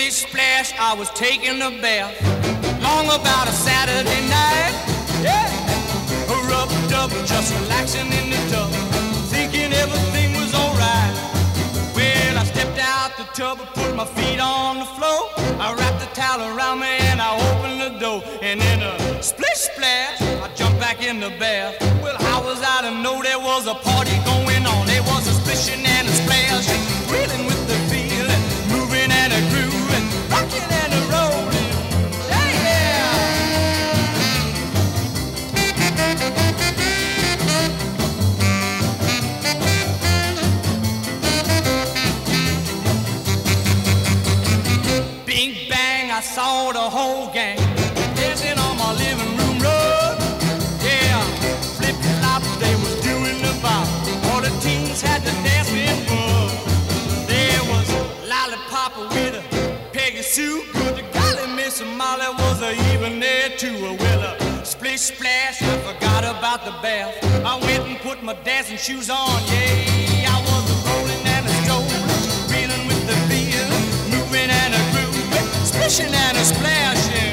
Splish splash, I was taking a bath, long about a Saturday night. Yeah, rubbed up, just relaxing in the tub, thinking everything was alright. Well, I stepped out the tub and put my feet on the floor. I wrapped the towel around me and I opened the door. And in a splish splash, I jumped back in the bath. Well, how was I to know there was a party going on? There was a splishing and a splashing, reeling with the feeling, moving and a grooving, rocking and a rolling. Yeah, yeah. Bing bang, I saw the whole gang dancing on my living room rug. Yeah, flip flop, they was doing the bop. All the teens had the dancing bug. There was Lollipop with a Peggy Sue. Good to golly, Miss Molly was even there too. Well, splish splash, I forgot about the bath. I went and put my dancing shoes on. Yeah, I was a rolling and a strolling, reeling with the feel, moving and a grooving, splishing and a splashing.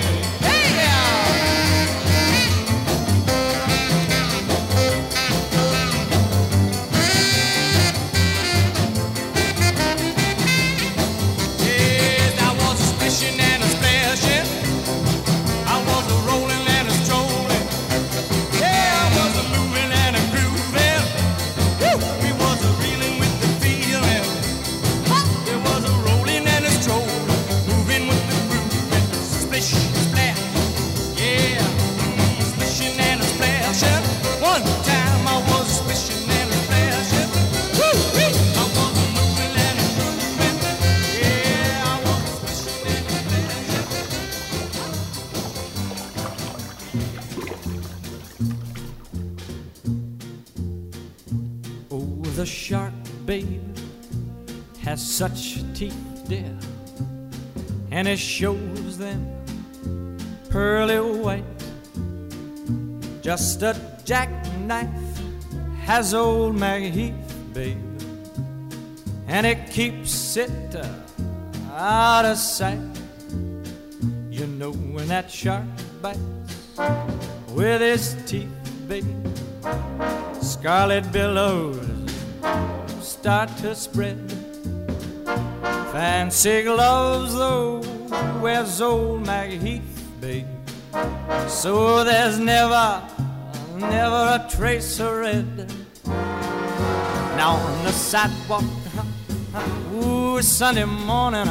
The shark, babe, has such teeth, dear, and it shows them pearly white. Just a jackknife has old Maggie Heath, babe, and it keeps it out of sight. You know when that shark bites with his teeth, babe, scarlet billows start to spread. Fancy gloves, though, wears old Maggie Heath, babe, so there's never a trace of red. Now on the sidewalk, ooh, Sunday morning,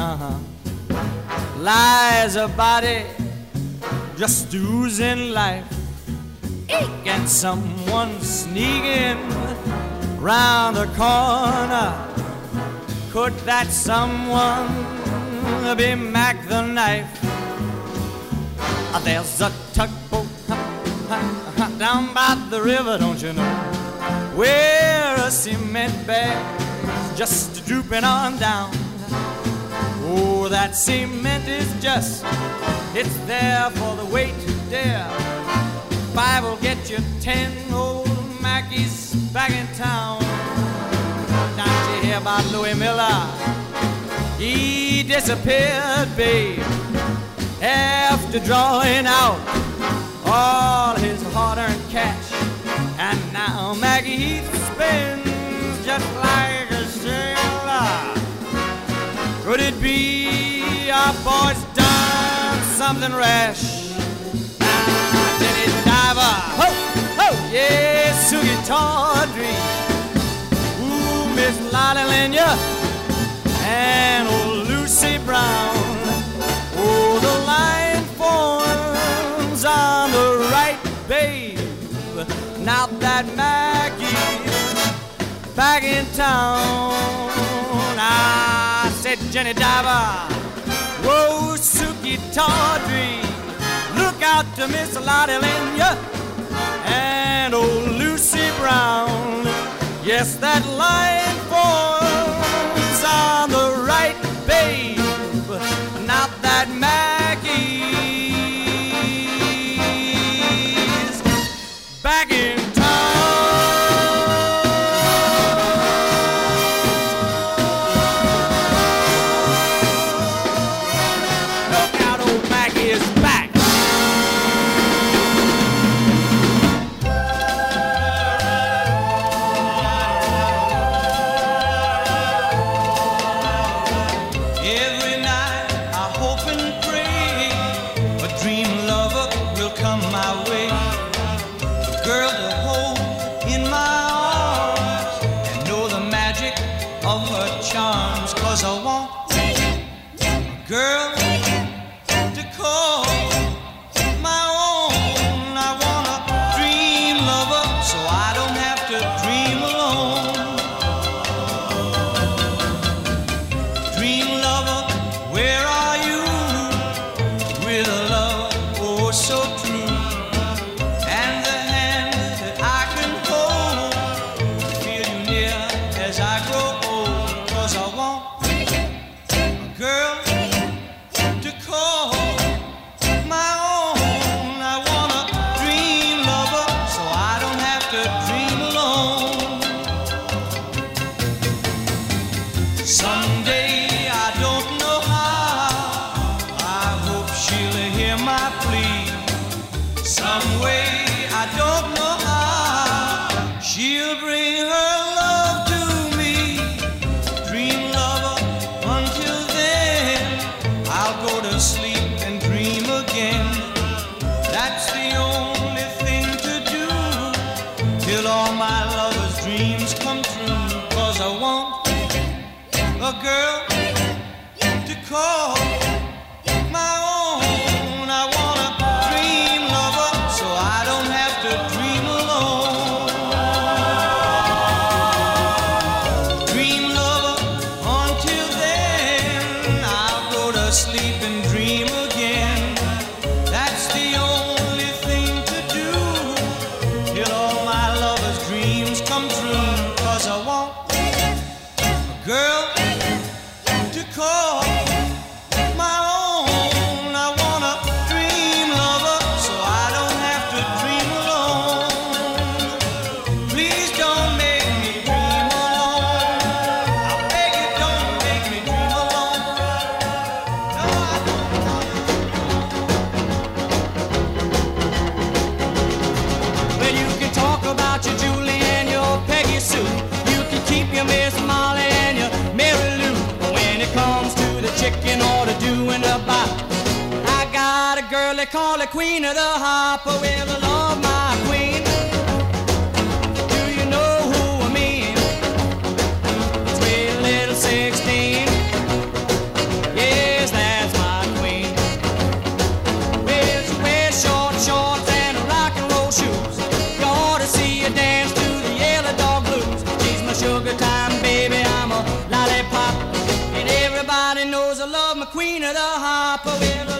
lies a body just oozing life. And someone sneaking round the corner. Could that someone be Mac the Knife? There's a tugboat down by the river, don't you know, where a cement bag's just drooping on down. Oh, that cement is just, it's there for the weight to dare. 5 will get you 10 old Mackies back in town. Don't you hear about Louis Miller? He disappeared, babe, after drawing out all his hard-earned cash. And now Maggie Heath spins just like a sailor. Could it be our boy's done something rash? Jenny Diver, ho, ho, yeah, Sugie Tawdry, ooh, Miss Lottie Lenya, and old Lucy Brown. Oh, the line forms on the right, babe. Now that Maggie's back in town, I said, Jenny Diver, whoa, Sugie Tawdry, look out to Miss Lottie Lenya and old Lucy Brown. Yes, that line forms on the right, babe. Not that Maggie's back in charms, 'cause I want a girl to call my own. I want a dream lover so I don't have to dream alone. Dream lover, where are you? With a love oh so true, and the hand that I can hold, feel you near as I grow old. 'Cause I want a girl to call my own. I want a dream lover so I don't have to dream alone. Someday, I don't know how, I hope she'll hear my plea. Some way, I don't know how, she'll bring her love to me. Dream lover, until then, I'll go to sleep and dream again. That's the only thing to do, till all my lover's dreams come true. 'Cause I want a girl to call my own. I want a dream lover so I don't have to dream alone. Dream lover, until then, I'll go to sleep and dream again. That's the only thing to do, till all my lover's dreams come true. 'Cause I want a girl to call my own. I want a dream lover so I don't have to dream alone. Please don't make me dream alone. I beg you, don't make me dream alone. No, I don't want to. Well, you can talk about your Julie and your Peggy Sue. You can keep your Miss Molly and your Mary Lou. When it comes to the chicken or the doing the bop, I got a girl they call the queen of the hop. Oh, well, I love my queen. Do you know who I mean? Sweet little 16. Yes, that's my queen. Well, she wears short shorts and rock and roll shoes. You ought to see her dance to the Yellow Dog Blues. She's my sugar time baby, I'm a lollipop, and everybody knows I love my queen of the hop. Oh, well,